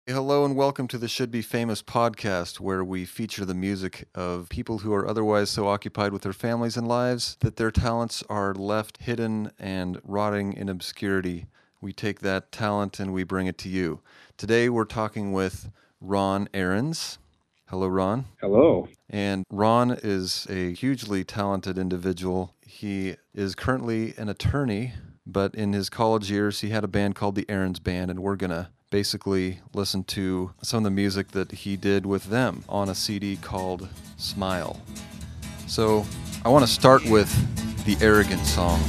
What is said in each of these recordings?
Hello and welcome to the Should Be Famous podcast, where we feature the music of people who are otherwise so occupied with their families and lives that their talents are left hidden and rotting in obscurity. We take that talent and we bring it to you. Today we're talking with Ron Ahrens. Hello, Ron. Hello. And Ron is a hugely talented individual. He is currently an attorney, but in his college years he had a band called the Ahrens Band, and we're going to basically listen to some of the music that he did with them on a CD called Smile. So I want to start with the Arrogant song.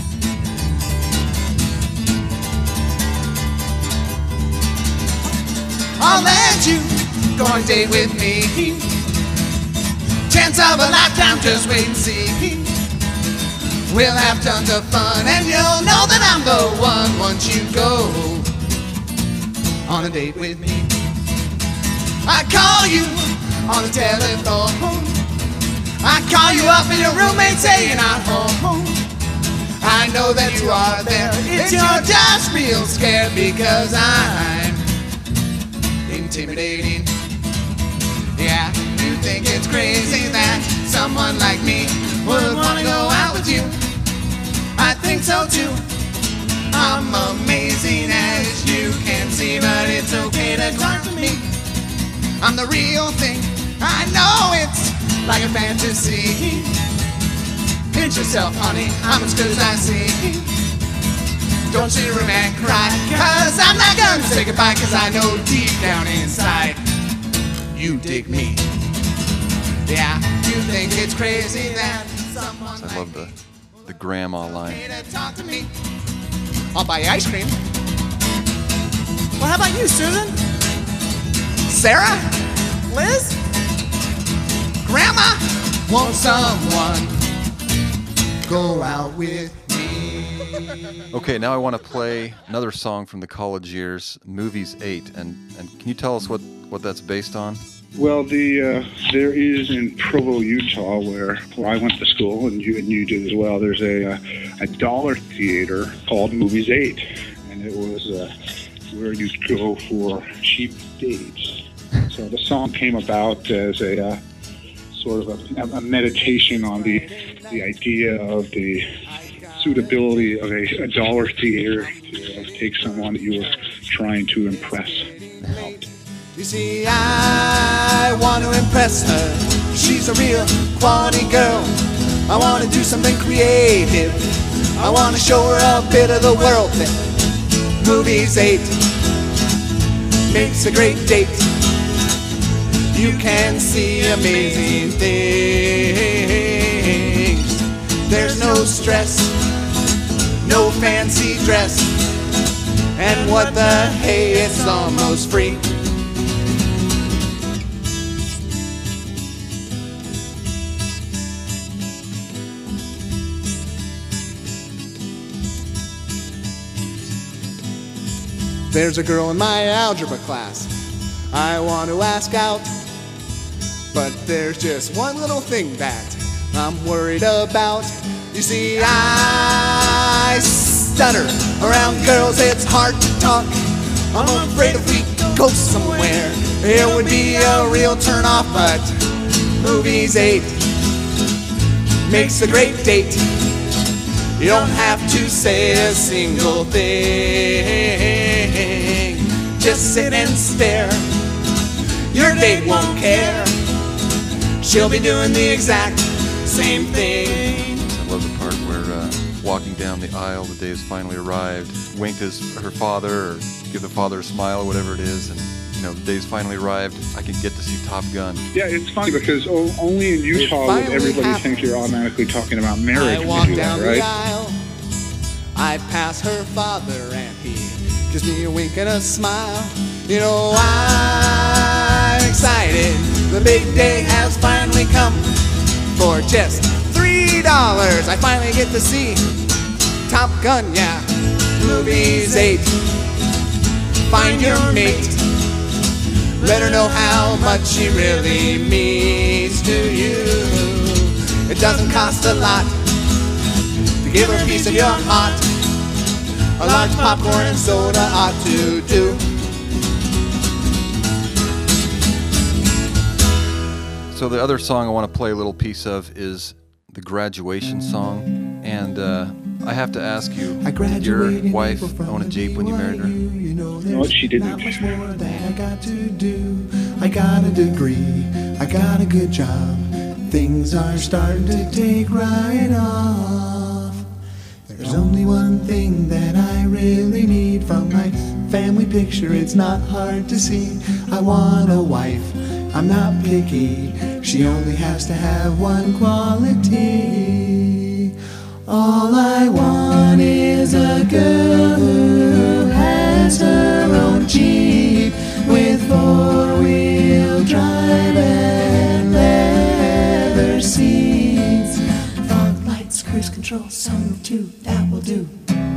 I'll let you go on a date with me. Chance of a lifetime, just wait and see. We'll have tons of fun and you'll know that I'm the one once you go on a date with me. I call you on the telephone. I call you up and your roommate say you're not home. I know that you are there. You're just real scared because I'm intimidating. Yeah, you think it's crazy that someone like me would want to go out with you. I think so too. I'm amazing as you can see, but it's okay to talk to me. I'm the real thing. I know it's like a fantasy. Pinch yourself, honey, I'm as good as I see. Don't sit in your room and cry, cause I'm not gonna say goodbye, cause I know deep down inside you dig me. Yeah, you think it's crazy that someone I love the grandma line. talk to me. I'll buy you ice cream. Well, how about you, Susan? Sarah? Liz? Grandma? Won't someone go out with me? Okay, now I want to play another song from the college years, Movies 8. And can you tell us what that's based on? Well, there is in Provo, Utah, where I went to school, and you did as well. There's a dollar theater called Movies 8, and it was where you'd go for cheap dates. So the song came about as a sort of a meditation on the idea of the suitability of a dollar theater to take someone that you were trying to impress. You see, I want to impress her. She's a real quality girl. I want to do something creative. I want to show her a bit of the world that Movies 8 makes a great date. You can see amazing things. There's no stress, no fancy dress, and what the hey, it's almost free. There's a girl in my algebra class I want to ask out, but there's just one little thing that I'm worried about. You see, I stutter around girls, it's hard to talk. I'm afraid if we go somewhere it would be a real turn off, but Movies 8 makes a great date. You don't have to say a single thing. Just sit and stare. Your date won't care. She'll be doing the exact same thing. I love the part where walking down the aisle, the day has finally arrived, wink at her father or give the father a smile or whatever it is, and the day's finally arrived. I can get to see Top Gun. Yeah, it's funny because only in Utah would everybody think you're automatically talking about marriage. I walk when you do down that, right? the aisle, I pass her father and he gives me a wink and a smile. You know, I'm excited. The big day has finally come. For just $3, I finally get to see Top Gun, yeah. Movies 8. Find your mate. Let her know how much she really means to you. It doesn't cost a lot to give her a piece of your heart. A large popcorn and soda ought to do. So the other song I want to play a little piece of is the graduation song. And I have to ask you, did your wife own a Jeep when you married her? No, she didn't. Not much more that I got to do. I got a degree, I got a good job. Things are starting to take right off. There's only one thing that I really need from my family picture. It's not hard to see. I want a wife, I'm not picky. She only has to have one quality. All I want is a girl who has her own Jeep with four-wheel drive and leather seats, fog lights, cruise control, sunroof too, that will do.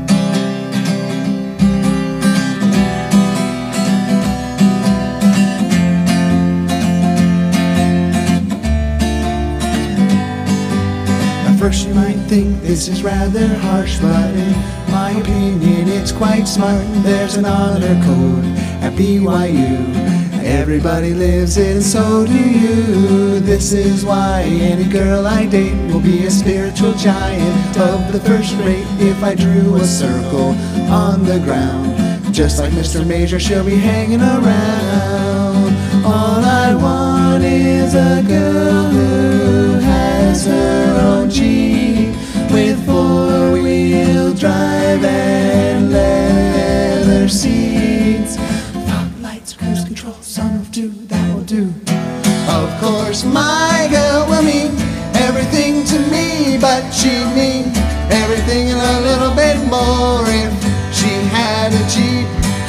At first you might think this is rather harsh, but in my opinion it's quite smart. There's an honor code at BYU. Everybody lives it and so do you. This is why any girl I date will be a spiritual giant of the first rate. If I drew a circle on the ground, just like Mr. Major, she'll be hanging around. All I want is a girl who has her own Jeep with four-wheel drive and leather seats, fog lights, cruise control, sunroof too, that will do. Of course my girl will mean everything to me, but she'd mean everything and a little bit more if she had a Jeep.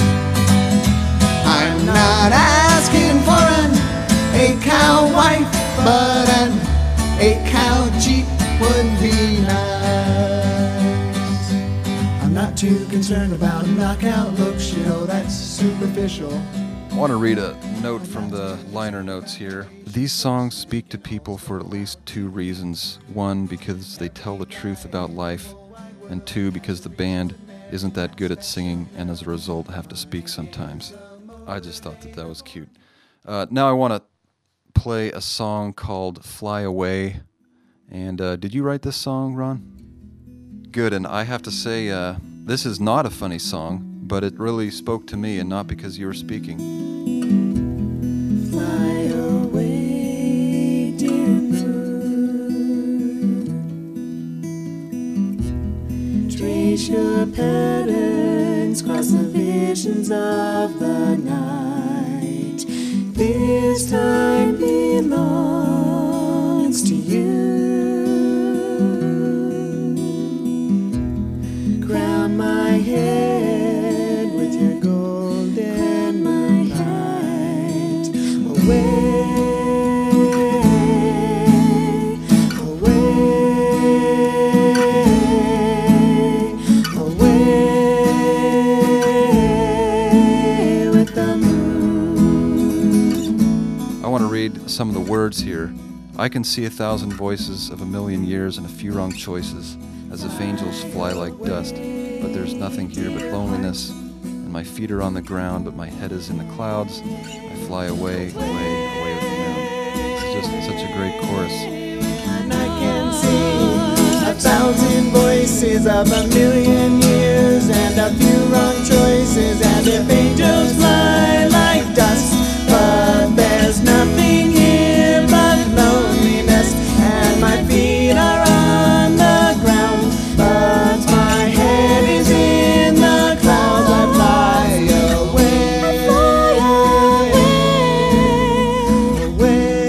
I'm not asking for an 8-cow wife, but an 8-cow Jeep would be nice. I'm not too concerned about knockout looks, you know, that's superficial. I want to read a note from the liner notes here. These songs speak to people for at least two reasons. One, because they tell the truth about life, and two, because the band isn't that good at singing and as a result have to speak sometimes. I just thought that was cute. Now I want to play a song called Fly Away. And did you write this song, Ron? Good, and I have to say, this is not a funny song, but it really spoke to me, and not because you were speaking. Fly away, dear moon. Trace your patterns, cross the visions of the night. This time belongs to you. Crown my head with your golden light. Away, away with the moon. I want to read some of the words here. I can see 1,000 voices of a million years and a few wrong choices, as if angels fly like dust. But there's nothing here but loneliness, and my feet are on the ground, but my head is in the clouds. I fly away, away, away with the moon. It's just such a great chorus. And I can see 1,000 voices of a million years and a few wrong choices, as if angels fly like dust. But there's nothing here but loneliness, and my feet are on the ground, but my head is in the clouds. I fly away, away,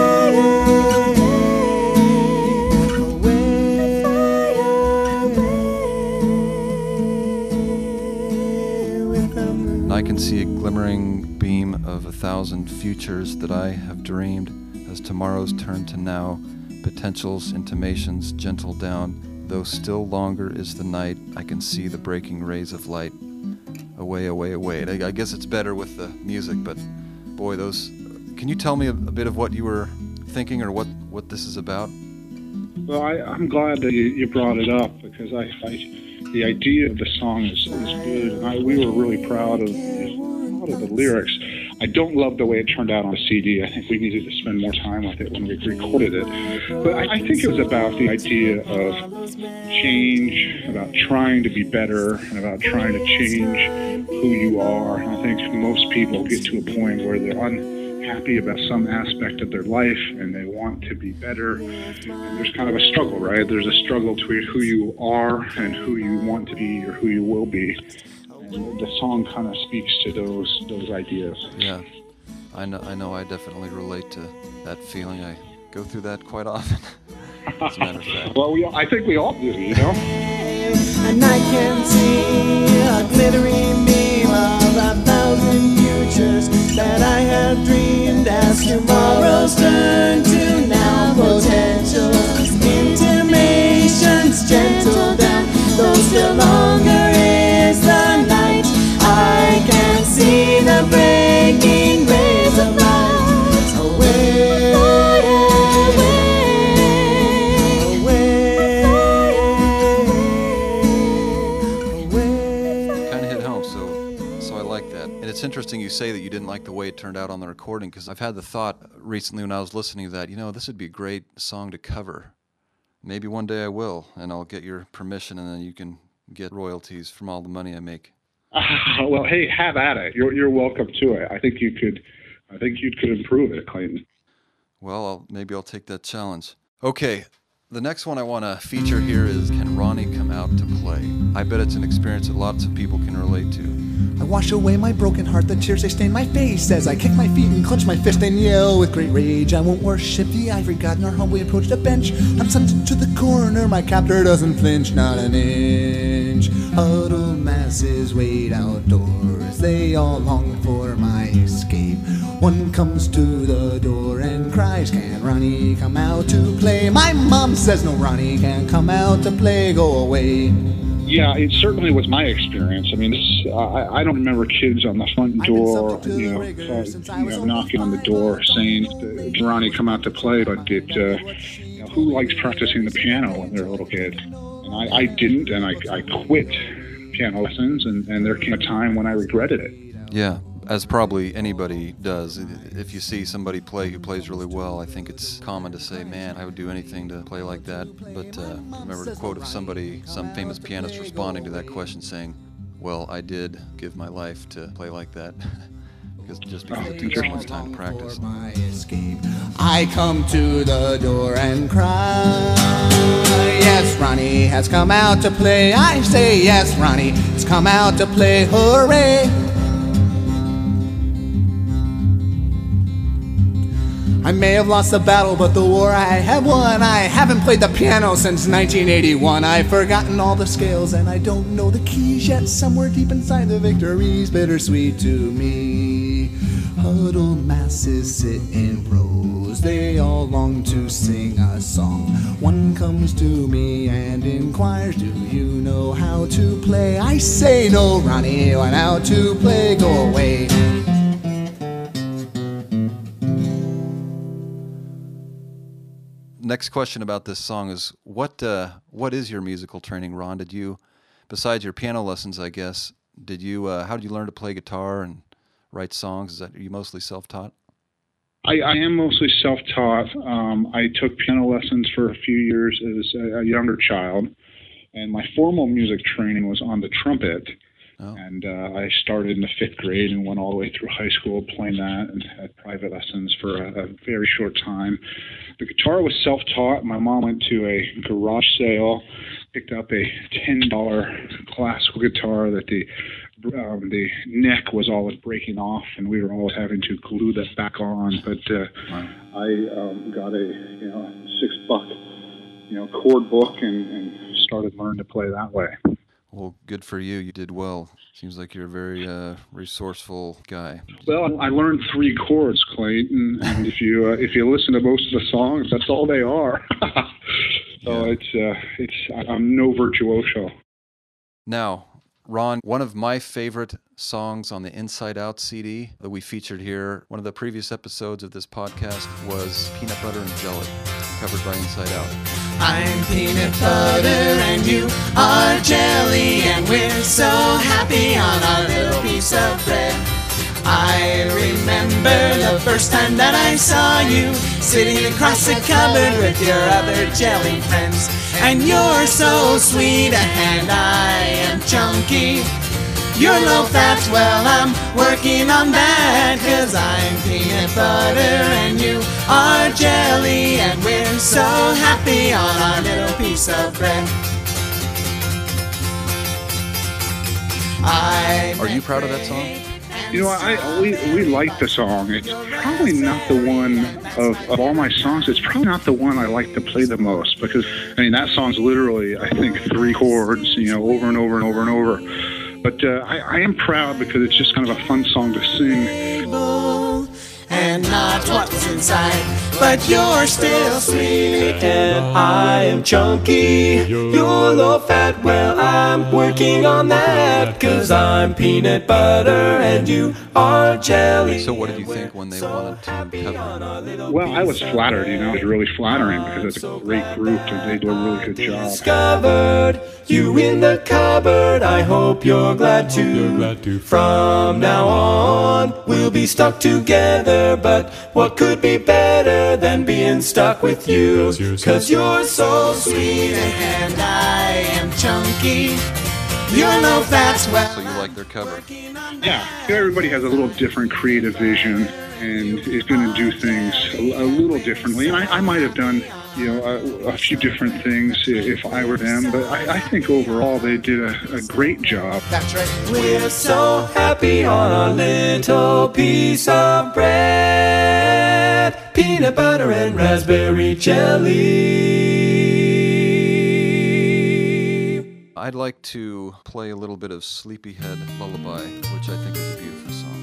away with the moon. And I can see a glimmering beam of 1,000 futures that I have dreamed, as tomorrows turn to now, potentials, intimations, gentle down. Though still longer is the night, I can see the breaking rays of light. Away, away, away. I guess it's better with the music, but boy, those... Can you tell me a bit of what you were thinking, or what this is about? Well, I'm glad that you brought it up, because the idea of the song is good, and we were really proud of a lot of the lyrics. I don't love the way it turned out on a CD. I think we needed to spend more time with it when we recorded it. But I think it was about the idea of change, about trying to be better, and about trying to change who you are. And I think most people get to a point where they're unhappy about some aspect of their life and they want to be better. And there's kind of a struggle, right? There's a struggle between who you are and who you want to be or who you will be. And the song kind of speaks to those ideas. Yeah, I know. I definitely relate to that feeling. I go through that quite often, as a matter of fact. Well, I think we all do, you know? And I can see a glittering beam of 1,000 futures that I have dreamed as tomorrow's turn to now potentials, intimations, gentle down, though still longer is the night. I can see the breaking rays of light away, away. Kind of hit home, so I like that. And it's interesting you say that you didn't like the way it turned out on the recording, because I've had the thought recently when I was listening to that, this would be a great song to cover. Maybe one day I will, and I'll get your permission, and then you can get royalties from all the money I make. Well, hey, have at it. You're welcome to it. I think you could improve it, Clayton. Well, maybe I'll take that challenge. Okay, the next one I want to feature here is Can Ronnie Come Out to Play? I bet it's an experience that lots of people can relate to. I wash away my broken heart, the tears they stain my face as I kick my feet and clench my fist and yell with great rage. I won't worship the ivory god nor humbly approach the bench. I'm sent to the corner, my captor doesn't flinch, not an inch. Huddled masses wait outdoors, they all long for my escape. One comes to the door and cries, can Ronnie come out to play? My mom says, no, Ronnie can't come out to play, go away. Yeah, it certainly was my experience. I mean, I don't remember kids on the front door, knocking on the door saying, Ronnie, come out to play, but who likes practicing the piano when they're a little kid? And I didn't, and I quit piano lessons, and there came a time when I regretted it. Yeah, as probably anybody does. If you see somebody play who plays really well, I think it's common to say, man, I would do anything to play like that. But I remember the quote of somebody, some famous pianist responding to that question saying, well, I did give my life to play like that. Because it took so much time to practice. I come to the door and cry, yes, Ronnie has come out to play. I say, yes, Ronnie has come out to play, hooray. I may have lost the battle, but the war I have won. I haven't played the piano since 1981. I've forgotten all the scales and I don't know the keys yet. Somewhere deep inside the victory's bittersweet to me. Huddled masses sit in rows, they all long to sing a song. One comes to me and inquires, do you know how to play? I say, no, Ronnie went out to play, go away. Next question about this song is, what is your musical training, Ron? Did you, besides your piano lessons, I guess, how did you learn to play guitar and write songs? Are you mostly self-taught? I am mostly self-taught. I took piano lessons for a few years as a younger child, and my formal music training was on the trumpet. Oh. And I started in the 5th grade and went all the way through high school playing that and had private lessons for a very short time. The guitar was self-taught. My mom went to a garage sale, picked up a $10 classical guitar that the neck was always breaking off, and we were always having to glue that back on. But I got a $6 chord book and started learning to play that way. Well, good for you. You did well. Seems like you're a very resourceful guy. Well, I learned 3 chords, Clayton, and if you listen to most of the songs, that's all they are. So yeah. I'm no virtuoso. Now, Ron, one of my favorite songs on the Inside Out CD that we featured here, one of the previous episodes of this podcast, was Peanut Butter and Jelly, covered by Inside Out. I'm peanut butter and you are jelly, and we're so happy on our little piece of bread. I remember the first time that I saw you sitting across the cupboard with your other jelly friends. And you're so sweet and I am chunky. You're low fat, well I'm working on that, 'cause I'm peanut butter and you are jelly, and we're so happy on our little piece of bread. Are you proud of that song? You know, we like the song. It's probably not the one of all my songs. It's probably not the one I like to play the most, because I mean that song's literally, I think, 3 chords, you know, over and over and over and over. But I am proud because it's just kind of a fun song to sing. And not what's inside, but you're still sweet. And I am chunky. You're low fat, well I'm working on that, 'cause I'm peanut butter and you are jelly. So what did you think when they wanted to cover? Well, I was flattered, you know. It was really flattering because it's a great group and they do a really good job. Discovered you in the cupboard. I hope you're glad to. From now on, we'll be stuck together. But what could be better than being stuck with you? 'Cause you're so sweet and I am chunky. You're low fat, well. So you like their cover? Yeah, everybody has a little different creative vision and is going to do things a little differently. And I might have done, you know, a few different things if I were them, but I think overall they did a great job. That's right. We're so happy on our little piece of bread, peanut butter and raspberry jelly. I'd like to play a little bit of Sleepyhead Lullaby, which I think is a beautiful song.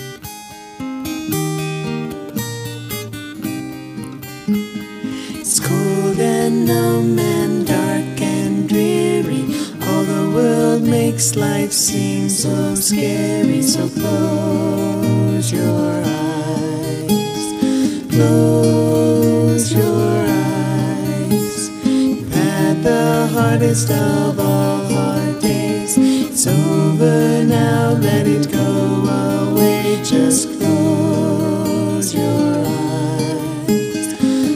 It's cold and numb and dark and dreary. All the world makes life seem so scary. So close your eyes. Close your eyes. You've had the hardest of all hard days. It's over now, let it go away. Just close your eyes.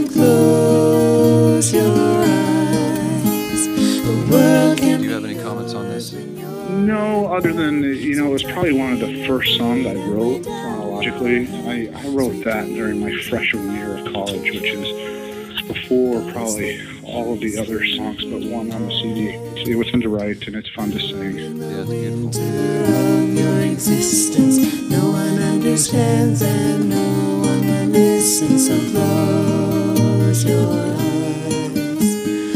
Close your eyes. The world can. Do you have any comments on this? No, other than, you know, it was probably one of the first songs I wrote chronologically. I wrote that during my freshman year of college, which is before probably all of the other songs but one on the CD. It was fun to write and it's fun to sing. Yeah, it's beautiful. Of your existence, no one understands and no one will listen. So close your eyes.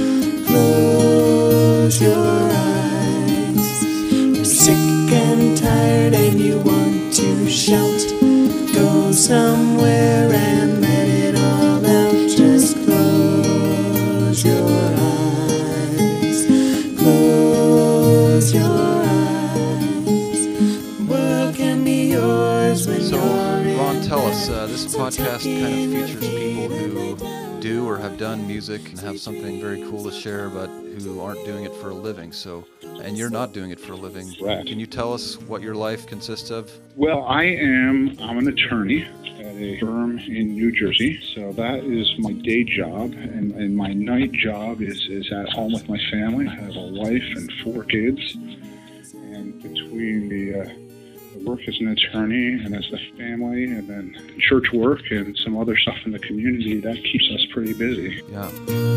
Close your eyes. You're sick and tired and you want to shout. Go somewhere and let it all out. Just close your eyes. Close your eyes. The world can be yours when So, you're Ron, in tell us, bed. this podcast kind of features people who do or have done music and have something very cool to share, but who aren't doing it for a living. So, and you're not doing it for a living. Right. Can you tell us what your life consists of? Well, I'm an attorney at a firm in New Jersey, so that is my day job, and my night job is at home with my family. I have a wife and 4 kids, and between the work as an attorney and as the family, and then church work and some other stuff in the community, that keeps us pretty busy. Yeah.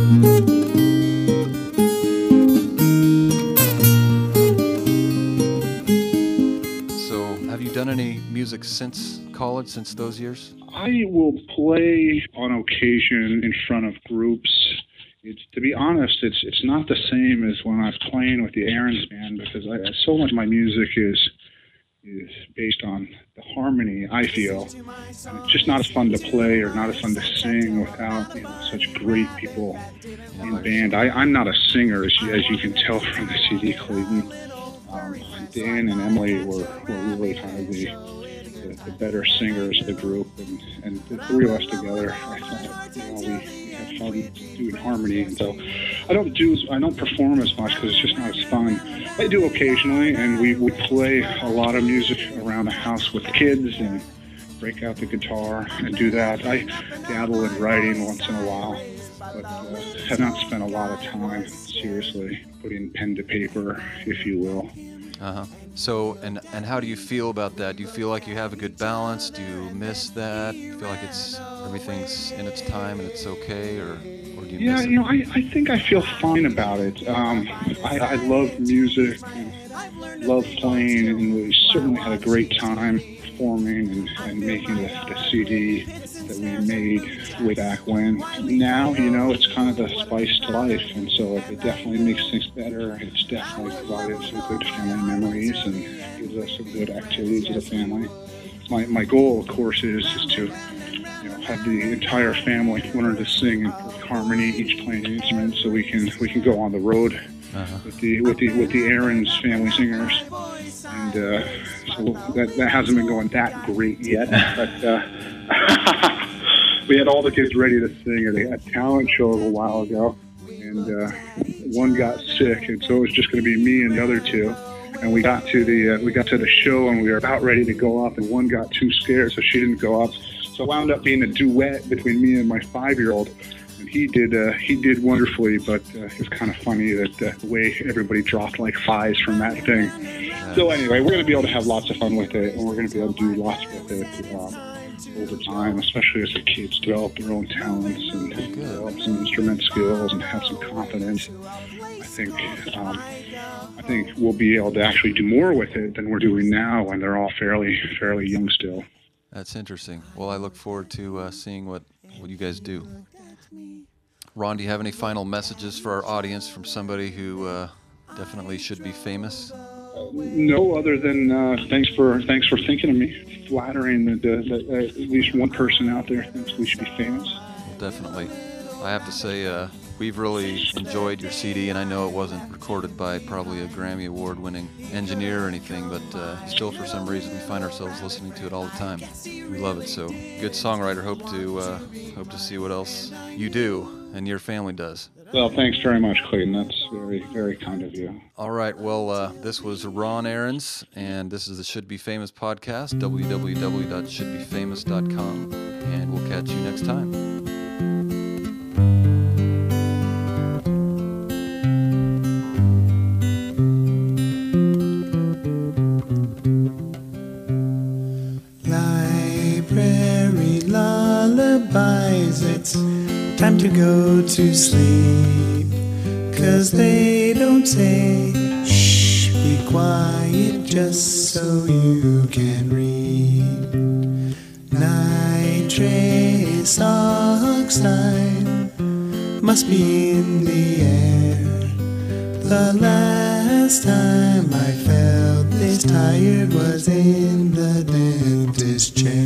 So, have you done any music since college, since those years? I will play on occasion in front of groups. To be honest, it's not the same as when I was playing with the Aaron's Band, because so much of my music is based on the harmony, I feel. And it's just not as fun to play or not as fun to sing without, you know, such great people in the band. I'm not a singer, as you can tell from the CD, Clayton. Dan and Emily were really kind of the better singers of the group, and the three of us together, I thought, we had fun doing harmony. And so I don't perform as much because it's just not as fun. I do occasionally, and we play a lot of music around the house with kids and break out the guitar and do that. I dabble in writing once in a while, but have not spent a lot of time seriously putting pen to paper, if you will. Uh-huh. So, and how do you feel about that? Do you feel like you have a good balance? Do you miss that? Do you feel like everything's in its time and it's okay, or do you miss it? I think I feel fine about it. I love music and love playing, and we certainly had a great time performing and making the CD that we made way back when. Now, it's kind of the spice to life, and so it definitely makes things better. It's definitely provided some good family memories and gives us some good activities as a family. My goal, of course, is to have the entire family learn to sing in harmony, each playing an instrument, so we can go on the road with the Aaron's family singers. And so that hasn't been going that great yet, but we had all the kids ready to sing at a talent show a little while ago, and one got sick, and so it was just going to be me and the other two. And we got to the show, and we were about ready to go up, and one got too scared, so she didn't go up. So it wound up being a duet between me and my 5-year-old. And he did wonderfully, but it was kind of funny that the way everybody dropped like flies from that thing. So anyway, we're going to be able to have lots of fun with it, and we're going to be able to do lots with it over time, especially as the kids develop their own talents and develop some instrument skills and have some confidence. I think we'll be able to actually do more with it than we're doing now when they're all fairly young still. That's interesting. Well, I look forward to seeing what you guys do. Ron, do you have any final messages for our audience from somebody who definitely should be famous? No, other than thanks for thinking of me. Flattering that at least one person out there thinks we should be famous. Well, definitely. I have to say, we've really enjoyed your CD, and I know it wasn't recorded by probably a Grammy Award-winning engineer or anything, but still, for some reason, we find ourselves listening to it all the time. We love it. So, good songwriter. Hope to see what else you do and your family does. Well, thanks very much, Clayton. That's very, very kind of you. All right. Well, this was Ron Ahrens, and this is the Should Be Famous podcast, www.shouldbefamous.com, and we'll catch you next time. Library lullabies, it's time to go to sleep, 'cause they don't say shh, be quiet, just so you can read. Nitrous oxide must be in the air. The last time I felt this tired was in the dentist chair.